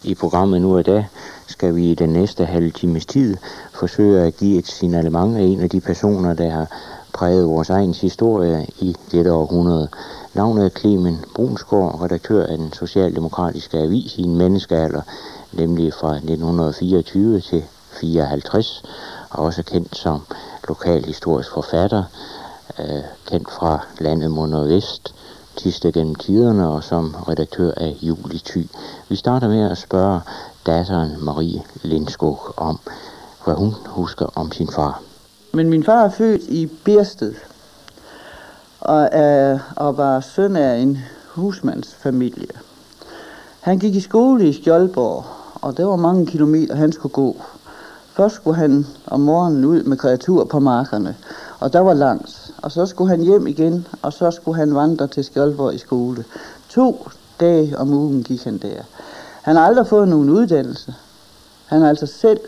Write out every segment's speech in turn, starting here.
I programmet nu i dag skal vi i den næste halve times tid forsøge at give et signalement af en af de personer, der har præget vores egen historie i dette århundrede. Navnet er Clemen Brunsgaard, redaktør af den socialdemokratiske avis i en menneskealder, nemlig fra 1924 til 54, og også kendt som lokalhistorisk forfatter, kendt fra landet mod nordvest, Thisted gennem tiderne og som redaktør af Jul i Thy. Vi starter med at spørge datteren Marie Lindskog om, hvad hun husker om sin far. Men min far er født i Bersted og var søn af en husmandsfamilie. Han gik i skole i Skjoldborg, og der var mange kilometer, han skulle gå. Først skulle han om morgenen ud med kreatur på markerne, og der var langt. Og så skulle han hjem igen, og så skulle han vandre til Skjoldborg i skole. 2 dage om ugen gik han der. Han har aldrig fået nogen uddannelse. Han har altså selv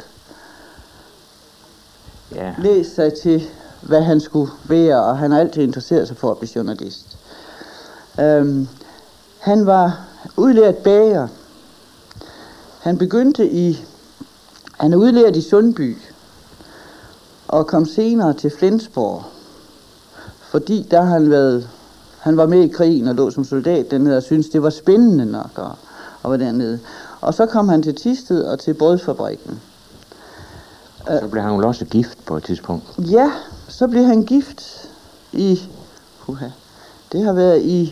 læst sig til, hvad han skulle være, og han har altid interesseret sig for at blive journalist. Han var udlært bager. Han er udlært i Sundby, og kom senere til Flensborg, fordi der han var med i krigen og lå som soldat dernede og syntes, det var spændende nok at være dernede. Og så kom han til Thisted og til brødfabrikken. Så blev han jo også gift på et tidspunkt. Ja, så blev han gift det har været i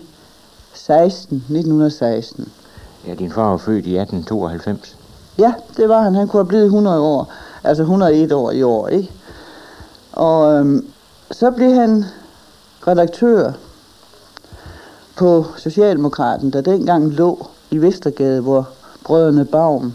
1916. Ja, din far var født i 1892. Ja, det var han. Han kunne have blevet 100 år, altså 101 år i år, ikke? Og så blev han redaktør på Socialdemokraten, der dengang lå i Vestergade, hvor brødrene Baum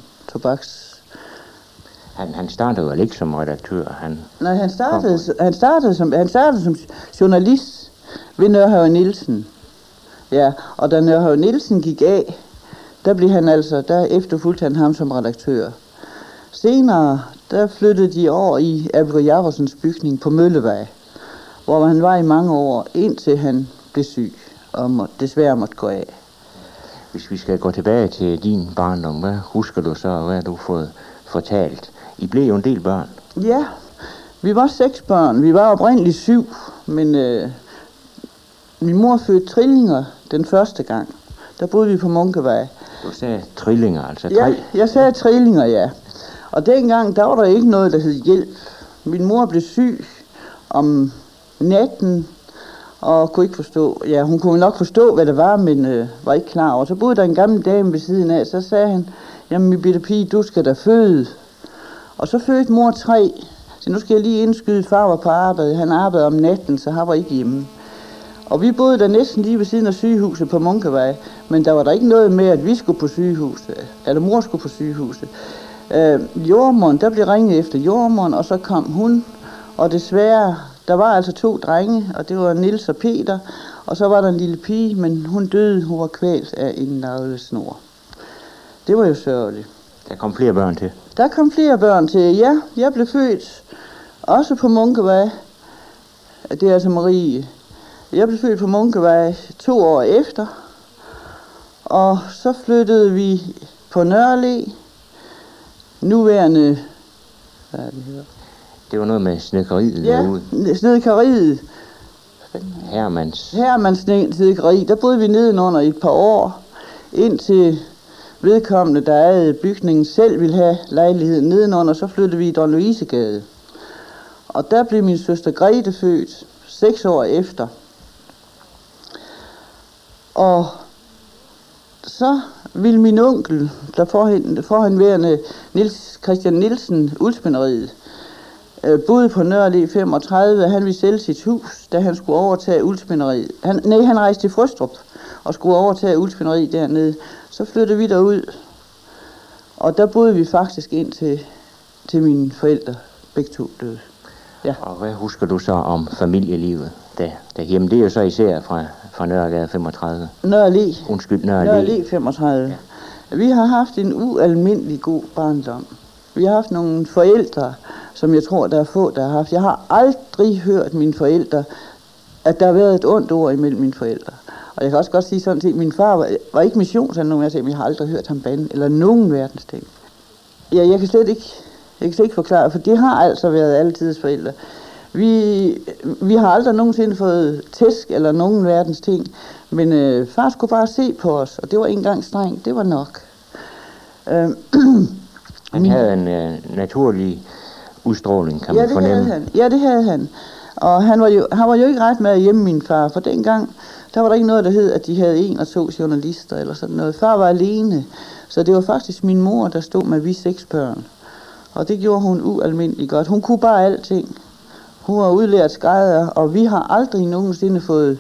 Han startede vel ikke som redaktør? Nej, han startede som journalist ved Nørhave Nielsen. Ja, og da Nørhave Nielsen gik af, der efterfulgte han ham som redaktør. Senere, der flyttede de over i Abel Jacobsens bygning på Møllevej, hvor han var i mange år, indtil han blev syg og desværre måtte gå af. Hvis vi skal gå tilbage til din barndom, hvad husker du så, og hvad har du fået fortalt? I blev jo en del børn. Ja, vi var 6 børn. Vi var oprindeligt 7, men min mor fødte trillinger den første gang. Der boede vi på Munkevej. Du sagde trillinger, altså 3? Ja, jeg sagde trillinger, ja. Og dengang, der var der ikke noget, der hed hjælp. Min mor blev syg om natten, og kunne ikke forstå. Ja, hun kunne nok forstå, hvad det var, men var ikke klar over. Så boede der en gammel dame ved siden af, så sagde han, jamen min bitte pige, du skal da føde. Og så fødte mor 3. Så nu skal jeg lige indskyde, far var på arbejde. Han arbejdede om natten, så han var ikke hjemme. Og vi boede der næsten lige ved siden af sygehuset på Munkevej, men der var der ikke noget med, at vi skulle på sygehuset, eller mor skulle på sygehuset. Jordmoren, der blev ringet efter jordmoren, og så kom hun, og desværre, der var altså 2 drenge, og det var Niels og Peter, og så var der en lille pige, men hun døde, hun var kvalt af en navlesnor. Det var jo sørgeligt. Der kom flere børn til? Der kom flere børn til, ja. Jeg blev født også på Munkevej. Det er altså Marie. Jeg blev født på Munkevej 2 år efter, og så flyttede vi på Nørre Allé, nuværende, hvad er det hedder? Det var noget med snedkeriet derude. Ja, snedkeriet. Hermans snedkeri. Der boede vi nedenunder i et par år, indtil vedkommende, der ejede bygningen, selv ville have lejligheden nedenunder. Så flyttede vi i Don Louisegade. Og der blev min søster Grete født 6 år efter. Og så ville min onkel, der forhenværende Niels Christian Nielsen, Uldsminderiet, boede på Nørre Allé 35. Han ville sælge sit hus, da han skulle overtage Uldsminderiet. Han rejste til Frøstrup og skulle overtage Uldsminderiet dernede. Så flyttede vi derud, og der boede vi faktisk ind til mine forældre, begge 2 døde. Ja. Og hvad husker du så om familielivet derhjemme? Det er jo så især fra Nørregade 35. Nørre Allé. Undskyld, Nørre Allé 35. Ja. Vi har haft en ualmindelig god barndom. Vi har haft nogle forældre, som jeg tror, der er få, der har haft. Jeg har aldrig hørt mine forældre, at der har været et ondt ord imellem mine forældre. Og jeg kan også godt sige sådan set, min far var ikke missionsannoncør, men jeg har aldrig hørt ham bande, eller nogen verdens ting. Ja, jeg kan slet ikke forklare, for det har altså været altidens forældre. Vi har aldrig nogensinde fået tæsk eller nogen verdens ting, men far skulle bare se på os, og det var ikke engang strengt, det var nok. Han havde en naturlig udstråling, kan man fornemme. Ja, det havde han. Og han var jo ikke ret med at hjemme min far, for dengang, der var der ikke noget, der hed, at de havde 1 og 2 journalister eller sådan noget. Far var alene, så det var faktisk min mor, der stod med vi 6 børn. Og det gjorde hun ualmindeligt godt. Hun kunne bare alting. Hun var udlært skrædder, og vi har aldrig nogensinde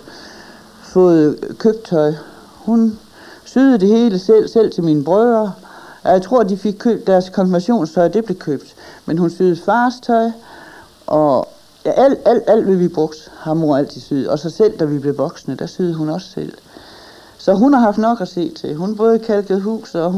fået købt tøj. Hun syede det hele selv til mine brødre. Jeg tror, de fik købt deres konfirmationstøj, det blev købt. Men hun syede fars tøj, og ja, alt hvad vi brugte, har mor altid syet. Og så selv, da vi blev voksne, der syede hun også selv. Så hun har haft nok at se til. Hun både kalkede hus, og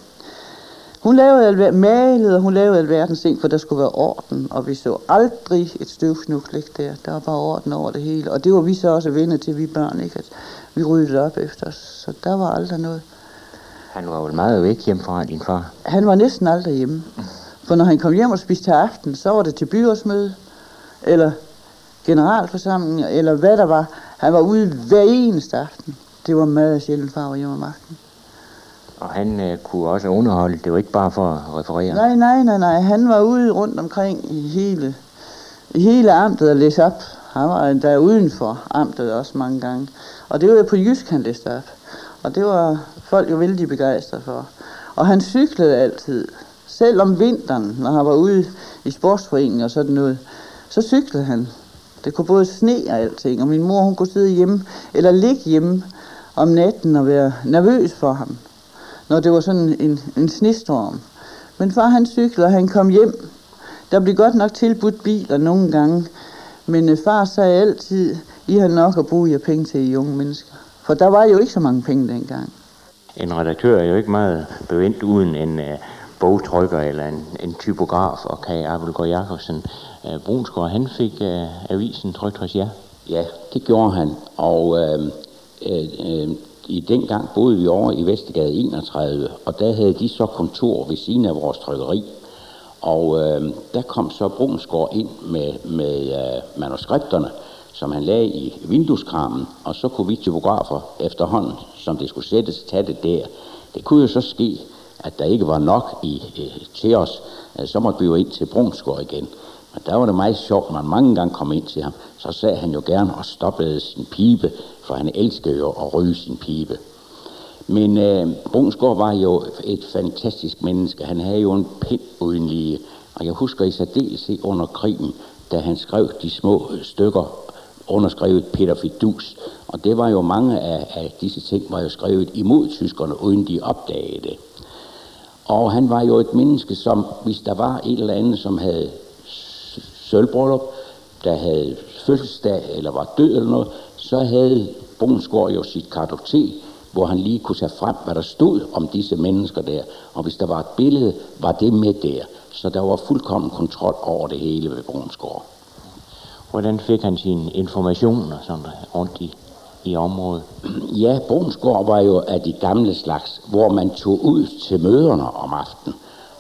hun malede, og hun lavede alverdens ting, for der skulle være orden. Og vi så aldrig et støvsnuk ligge der. Der var bare orden over det hele. Og det var vi så også vennet til, vi børn, ikke? At vi ryddede op efter os. Så der var aldrig noget. Han var jo meget væk hjemmefra, din far. Han var næsten aldrig hjemme. For når han kom hjem og spiste til aften, så var det til byrådsmøde, eller generalforsamling, eller hvad der var. Han var ude hver eneste aften. Det var meget sjældent, far var hjemme om aftenen. Og han kunne også underholde. Det var ikke bare for at referere. Nej. Han var ude rundt omkring i hele amtet og læse op. Han var der uden for amtet også mange gange. Og det var jo på jysk, han læste op. Og det var folk jo vældig begejstrede for. Og han cyklede altid. Selv om vinteren, når han var ude i sportsforeningen og sådan noget, så cyklede han. Det kunne både sne og alting. Og min mor, hun kunne sidde hjemme, eller ligge hjemme om natten og være nervøs for ham, når det var sådan en snestorm. Men far, han cyklede, og han kom hjem. Der blev godt nok tilbudt biler nogle gange. Men far sagde altid, I har nok at bruge jer penge til I unge mennesker. For der var jo ikke så mange penge dengang. En redaktør er jo ikke meget bevendt uden en bogtrykker eller en typograf, og Kaj Abelgaard Jacobsen. Brunsgaard, han fik avisen trykt hos jer. Ja, det gjorde han, og i dengang boede vi over i Vestergade 31, og der havde de så kontor ved siden af vores trykkeri. Og der kom så Brunsgaard ind med manuskripterne, som han lagde i vindueskramen, og så kunne vi typografer efterhånden, som det skulle sættes, tage det der. Det kunne jo så ske, at der ikke var nok til os, så måtte vi jo ind til Brunsgaard igen. Men der var det meget sjovt, man mange gange kom ind til ham, så sagde han jo gerne og stoppede sin pibe, for han elskede jo at ryge sin pibe. Men Brunsgaard var jo et fantastisk menneske. Han havde jo en pind uden lige, og jeg husker i særdeleshed under krigen, da han skrev de små stykker, underskrevet Peter Fidus, og det var jo mange af disse ting, var jo skrevet imod tyskerne, uden de opdagede det. Og han var jo et menneske, som hvis der var et eller andet, som havde sølvbryllup, der havde fødselsdag eller var død eller noget, så havde Brunsgaard jo sit kartotek, hvor han lige kunne tage frem, hvad der stod om disse mennesker der. Og hvis der var et billede, var det med der. Så der var fuldkommen kontrol over det hele ved Brunsgaard. Hvordan fik han sine informationer sådan rundt i området? Ja, Brunsgaard var jo af de gamle slags, hvor man tog ud til møderne om aftenen.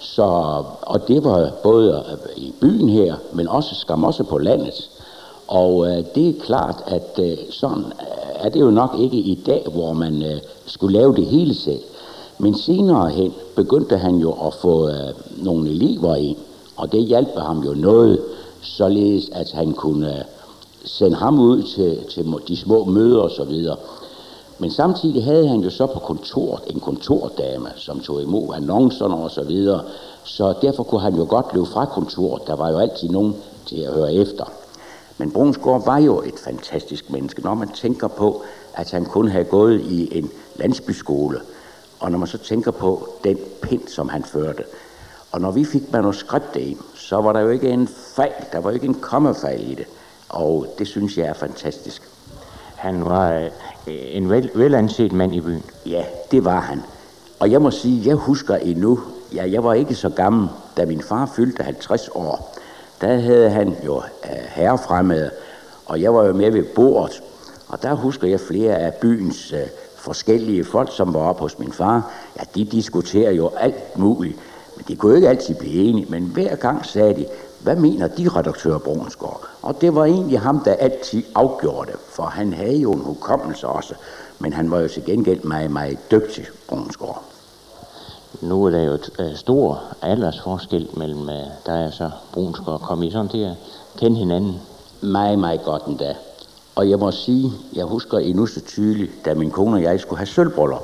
Og det var både i byen her, men også på landet. Og det er klart, at sådan er det jo nok ikke i dag, hvor man skulle lave det hele selv. Men senere hen begyndte han jo at få nogle elever ind, og det hjalp ham jo noget, således at han kunne sende ham ud til de små møder og så videre. Men samtidig havde han jo så på kontoret en kontordame, som tog imod annoncerne og så videre. Så derfor kunne han jo godt løbe fra kontoret. Der var jo altid nogen til at høre efter. Men Brunsgaard var jo et fantastisk menneske, når man tænker på, at han kun havde gået i en landsbyskole. Og når man så tænker på den pind, som han førte. Og når vi fik manuskriptet ind, så var der jo ikke en fejl, der var jo ikke en kommafejl i det. Og det synes jeg er fantastisk. Han var en velanset mand i byen. Ja, det var han. Og jeg må sige, jeg husker endnu, jeg var ikke så gammel, da min far fyldte 50 år. Der havde han jo herrefremmede, og jeg var jo med ved bordet. Og der husker jeg flere af byens forskellige folk, som var oppe hos min far. Ja, de diskuterer jo alt muligt, men de kunne jo ikke altid blive enige. Men hver gang sagde de, hvad mener de, redaktør Bruunsgaard? Og det var egentlig ham, der altid afgjorde det, for han havde jo en hukommelse også. Men han var jo til gengæld meget, meget dygtig, Bruunsgaard. Nu er der jo et stor aldersforskel mellem dig og så Bruunsgaard. Kom I sådan til at kende hinanden? Meget, meget godt endda. Og jeg må sige, jeg husker endnu så tydeligt, da min kone og jeg skulle have sølvbryllup.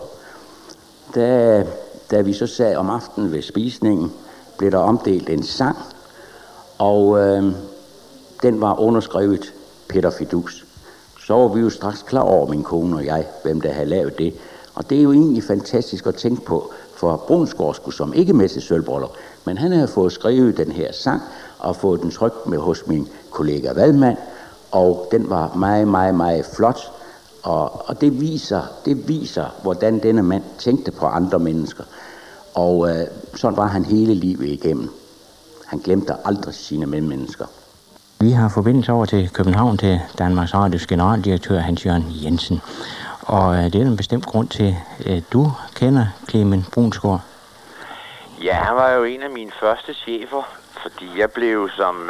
Da vi så sad om aftenen ved spisningen, blev der omdelt en sang, og den var underskrevet Peter Fidus. Så var vi jo straks klar over, min kone og jeg, hvem der havde lavet det. Og det er jo egentlig fantastisk at tænke på, for Bruunsgaard skulle som ikke med til sølvbryllup, men han havde fået skrevet den her sang og fået den trykt med hos min kollega Vadmand, og den var meget, meget, meget flot. Og det viser, hvordan denne mand tænkte på andre mennesker. Og sådan var han hele livet igennem. Han glemte aldrig sine medmennesker. Vi har forbindelse over til København til Danmarks Radios generaldirektør Hans-Jørgen Jensen. Og det er en bestemt grund til, at du kender Clement Bruunsgaard. Ja, han var jo en af mine første chefer, fordi jeg blev som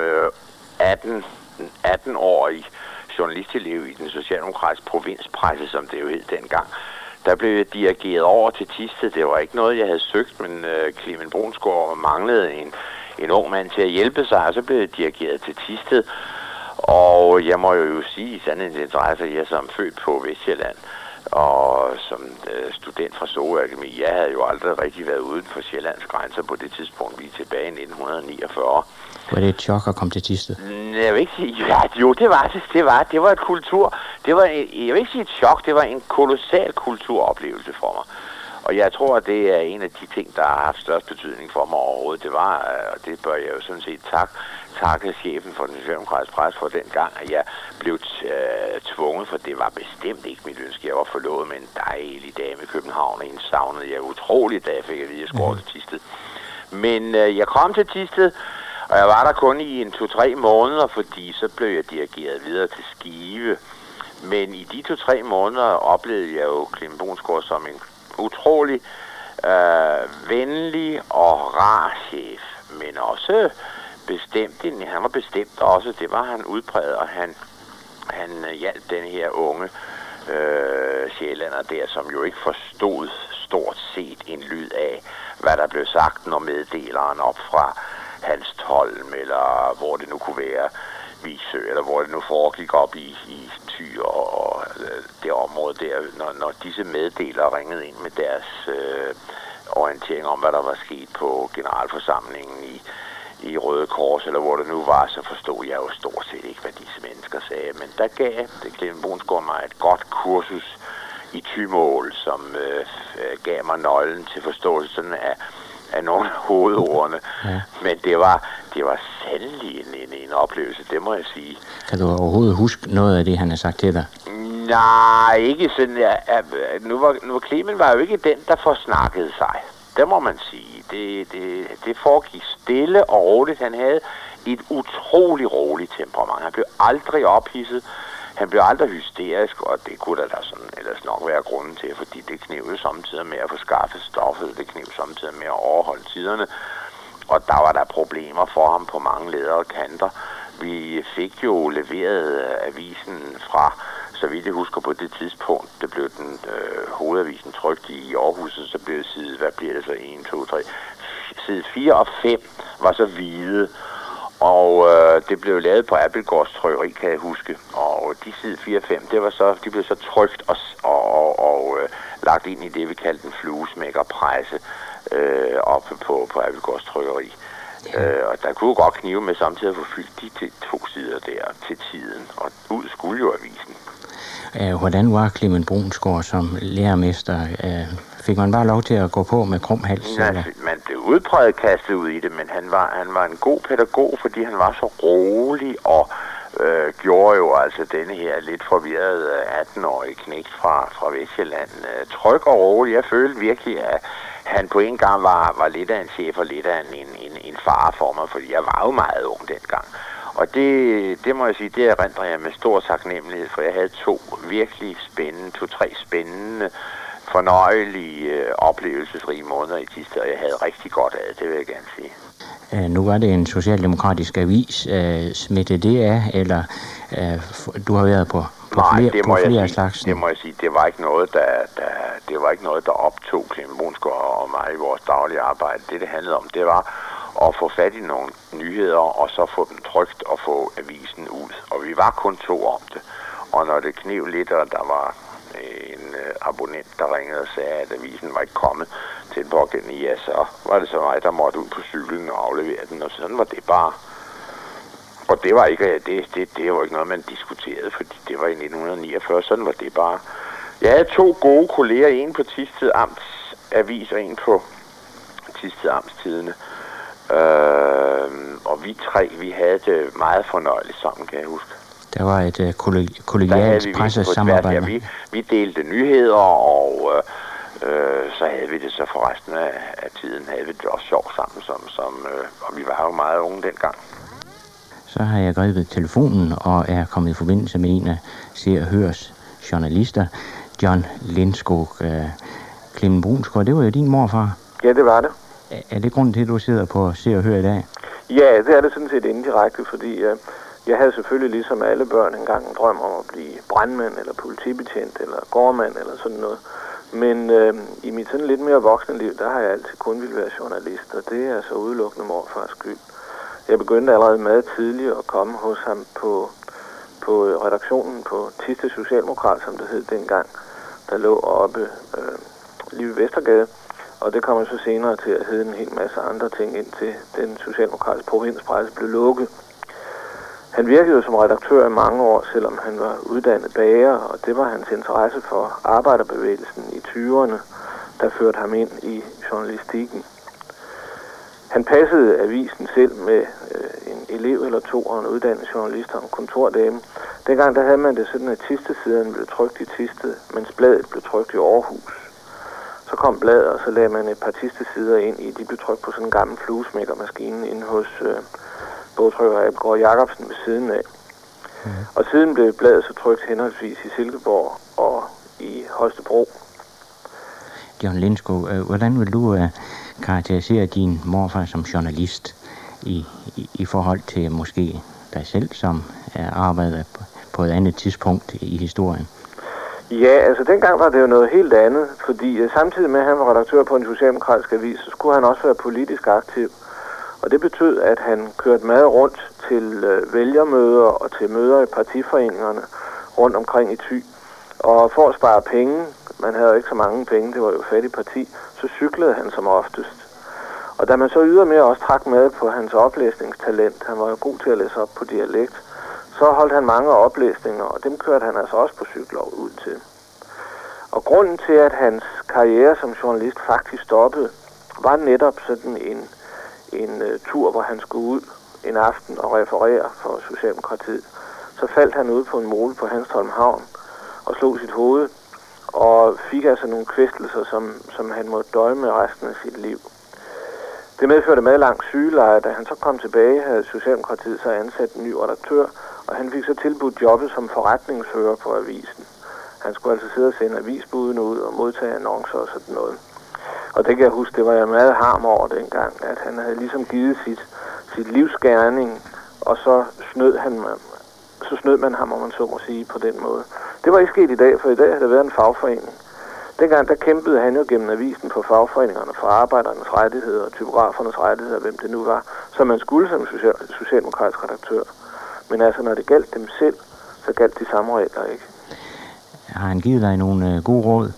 18-årig journalistelev i den socialdemokratiske provinspresse, som det jo hed dengang. Der blev jeg dirigeret over til Thisted. Det var ikke noget, jeg havde søgt, men Clement Bruunsgaard manglede en ung mand til at hjælpe sig, og så blev jeg dirigeret til Thisted. Og jeg må jo sige i sandhedens interesse, at jeg som født på Vestsjælland og som student fra Sorø Akademi, jeg havde jo aldrig rigtig været uden for Sjællands grænser på det tidspunkt, vi er tilbage i 1949. Var det et chok at komme til Thisted? Jeg vil ikke sige, ja, jo, det var et kultur, jeg vil ikke sige et chok, det var en kolossal kulturoplevelse for mig. Og jeg tror, at det er en af de ting, der har haft størst betydning for mig overhovedet. Det var, og det bør jeg jo sådan set takke chefen for den socialdemokratiske presse for den gang, at jeg blev tvunget, for det var bestemt ikke mit ønske. Jeg var forlovet med en dejlig dame i København, og hende savnede jeg utroligt, da jeg fik at vide, at jeg skulle over til Thisted. Men jeg kom til Thisted, og jeg var der kun i 2-3 måneder, fordi så blev jeg dirigeret videre til Skive. Men i de 2-3 måneder oplevede jeg jo Clement Bruunsgaard som en utrolig venlig og rar chef, men også bestemt, han var bestemt også, det var han udpræget, og han hjalp den her unge sjællander der, som jo ikke forstod stort set en lyd af, hvad der blev sagt, når meddeleren op fra Hanstholm, eller hvor det nu kunne være, Visø, eller hvor det nu foregik op i Thy og det område der, når disse meddelere ringede ind med deres orientering om, hvad der var sket på generalforsamlingen i Røde Kors, eller hvor det nu var, så forstod jeg jo stort set ikke, hvad disse mennesker sagde. Men der gav Clement Bruunsgaard mig et godt kursus i Thymål, som gav mig nøglen til forståelsen af nogle af hovedordene. Ja. Men det var sandelig en oplevelse, det må jeg sige. Kan du overhovedet huske noget af det, han har sagt til dig? Nej, ikke sådan. Nu Clement var jo ikke den, der forsnakkede sig. Det må man sige. Det foregik stille og roligt. Han havde et utroligt roligt temperament. Han blev aldrig ophidset. Han blev aldrig hysterisk, og det kunne der sådan ellers nok være grunden til, fordi det kneb samtidig med at få skaffet stoffet, det kneb samtidig med at overholde tiderne, og der var der problemer for ham på mange ledere og kanter. Vi fik jo leveret avisen fra, så vidt jeg husker på det tidspunkt, det blev den hovedavisen trykt i Aarhus, så blev side, hvad bliver det så, 1, 2, 3, side 4 og 5 var så hvide. Og det blev lavet på Abildgaards trykkeri, kan jeg huske. Og de side 4 og 5, de blev så trykt og lagt ind i det, vi kaldte en fluesmækkerpresse oppe på Abildgaards trykkeri. Og der kunne jo godt knive med samtidig at få fyldt de 2 sider der til tiden. Og ud skulle jo avisen. Hvordan var Clement Bruunsgaard som lærermester? Fik man bare lov til at gå på med krum hals? Ja, man blev udpræget kastet ud i det, men han var en god pædagog, fordi han var så rolig og gjorde jo altså denne her lidt forvirrede 18-årige knægt fra Vestsjælland tryg og rolig. Jeg følte virkelig, at han på en gang var lidt af en chef og lidt af en far for mig, fordi jeg var jo meget ung dengang. Og det må jeg sige, det erindrer jeg med stor taknemmelighed, for jeg havde tre spændende, fornøjelige, oplevelsesrige måneder i Thisted, og jeg havde rigtig godt af det, vil jeg gerne sige. Nu var det en socialdemokratisk avis. Smittede det af, eller du har været på flere slags? Det må jeg sige, det var ikke noget, der optog Clement Brunsgaard og mig i vores daglige arbejde. Det handlede om, det var at få fat i nogle nyheder, og så få dem trykt og få avisen ud. Og vi var kun 2 om det. Og når det knev lidt, og der var en abonnent, der ringede og sagde, at avisen var ikke kommet til den pågældende, ja, så var det så mig, der måtte ud på cyklen og aflevere den, og sådan var det bare. Og det var ikke, det var ikke noget, man diskuterede, fordi det var i 1949, sådan var det bare. Jeg havde 2 gode kolleger, en på Thisted Amts Avis og en på Thisted Amtstidende. Og vi havde det meget fornøjeligt sammen, kan jeg huske. Der var et kollegialt pressesamarbejde. Ja, vi delte nyheder, og så havde vi det så for resten af tiden, havde vi det også sjovt sammen, og vi var jo meget unge dengang. Så har jeg grebet telefonen og er kommet i forbindelse med en af Se og Hørs journalister, John Lindskog. Clement Brunsgaard, det var jo din morfar. Ja, det var det. Er det grunden til, at du sidder på Se og Hør i dag? Ja, det er det sådan set indirekte, fordi jeg havde selvfølgelig ligesom alle børn engang en drøm om at blive brandmand, eller politibetjent, eller gårdmand, eller sådan noget. Men i mit sådan lidt mere voksne liv, der har jeg altid kun ville være journalist, og det er så udelukkende morfars skyld. Jeg begyndte allerede meget tidligt at komme hos ham på redaktionen på Thisted Socialdemokrat, som det hed dengang, der lå oppe lige ved Vestergade. Og det kommer så senere til at hedde en hel masse andre ting, indtil den socialdemokratiske provinspresse blev lukket. Han virkede jo som redaktør i mange år, selvom han var uddannet bager, og det var hans interesse for arbejderbevægelsen i 20'erne, der førte ham ind i journalistikken. Han passede avisen selv med en elev eller 2 og en uddannet journalist og en kontordame. Dengang der havde man det sådan, at Thisted-siderne blev trykt i Thisted, mens bladet blev trykt i Aarhus. Så kom bladet, og så lagde man et par Thisted-sider ind i. De blev trykt på sådan en gammel fluesmækkermaskine inde hos bogtrykker Abelgaard Jacobsen ved siden af. Og siden blev bladet så trykt henholdsvis i Silkeborg og i Holstebro. John Lindskog, hvordan vil du karakterisere din morfar som journalist i forhold til måske dig selv, som arbejder på et andet tidspunkt i historien? Ja, altså dengang var det jo noget helt andet, fordi samtidig med at han var redaktør på en socialdemokratisk avis, så skulle han også være politisk aktiv. Og det betød, at han kørte meget rundt til vælgermøder og til møder i partiforeningerne rundt omkring i Thy. Og for at spare penge, man havde jo ikke så mange penge, det var jo fattig parti, så cyklede han som oftest. Og da man så ydermere også trak med på hans oplæsningstalent, han var jo god til at læse op på dialekt, så holdt han mange oplæsninger, og dem kørte han altså også på cykler ud til. Og grunden til, at hans karriere som journalist faktisk stoppede, var netop sådan en tur, hvor han skulle ud en aften og referere for Socialdemokratiet. Så faldt han ud på en mole på Hanstholm Havn og slog sit hoved, og fik altså nogle kvæstelser, som han måtte døje med resten af sit liv. Det medførte meget lang sygeleje. Da han så kom tilbage, havde Socialdemokratiet så ansat en ny redaktør, og han fik så tilbudt jobbet som forretningsfører på avisen. Han skulle altså sidde og sende avisbudene ud og modtage annoncer og sådan noget. Og det kan jeg huske, det var jeg meget harm over dengang, at han havde ligesom givet sit livsgerning, og så snød man ham, om man så må sige, på den måde. Det var ikke sket i dag, for i dag havde der været en fagforening. Dengang der kæmpede han jo gennem avisen på fagforeningerne for arbejdernes rettigheder og typografernes rettigheder, hvem det nu var, så man skulle som socialdemokratisk redaktør. Men altså, når det galt dem selv, så galt de samme regler ikke. Har han givet dig nogle gode råd?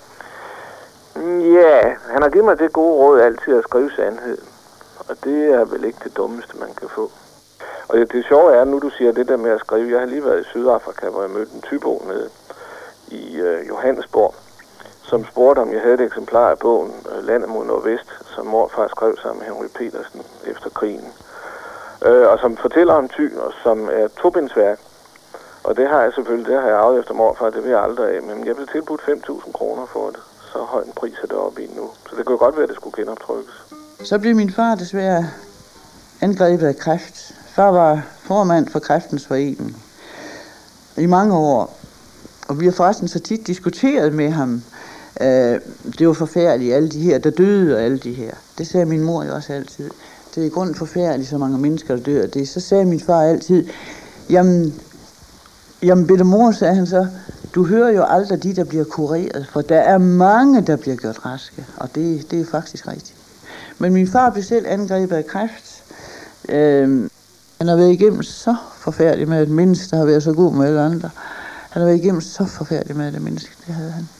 Ja, han har givet mig det gode råd altid at skrive sandhed. Og det er vel ikke det dummeste, man kan få. Og det sjove er, nu du siger det der med at skrive, jeg har lige været i Sydafrika, hvor jeg mødte en typo nede i Johannesborg, som spurgte, om jeg havde et eksemplar af bogen Landet mod Nordvest, som morfar skrev sammen med Henry Petersen efter krigen. Og som fortæller om Thy, og som er et tobindsværk. Og det har jeg selvfølgelig, det har jeg arvet efter morfar, det vil jeg aldrig af. Men jeg blev tilbudt 5.000 kroner for det. Så høj en pris er det oppe i nu. Så det kunne godt være, at det skulle genoptrykkes. Så blev min far desværre angrebet af kræft Far var formand for Kræftens Forening i mange år, og vi har forresten så tit diskuteret med ham. Det var forfærdeligt, alle de her, der døde og alle de her. Det sagde min mor jo også altid. Det er i grunden forfærdeligt, så mange mennesker, der dør. Det. Så sagde min far altid, jamen bitte mor, sagde han så, du hører jo aldrig de, der bliver kureret, for der er mange, der bliver gjort raske, og det er faktisk rigtigt. Men min far blev selv angrebet af kræft. Han har været igennem så forfærdeligt med et menneske, der har været så god med alle andre. Han har været igennem så forfærdeligt med det menneske, det havde han.